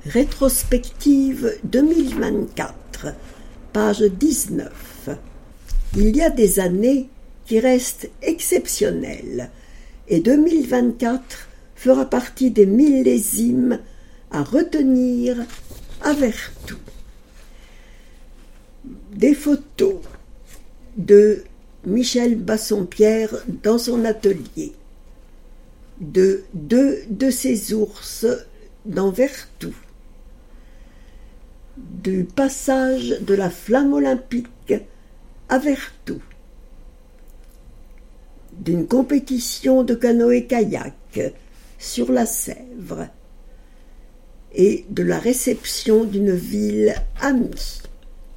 Rétrospective 2024, page 19. Il y a des années qui restent exceptionnelles et 2024 fera partie des millésimes à retenir à Vertou. Des photos de Michel Bassompierre dans son atelier, de deux de ses ours dans Vertou, du passage de la flamme olympique à Vertou, d'une compétition de canoë-kayak sur la Sèvre et de la réception d'une ville amie.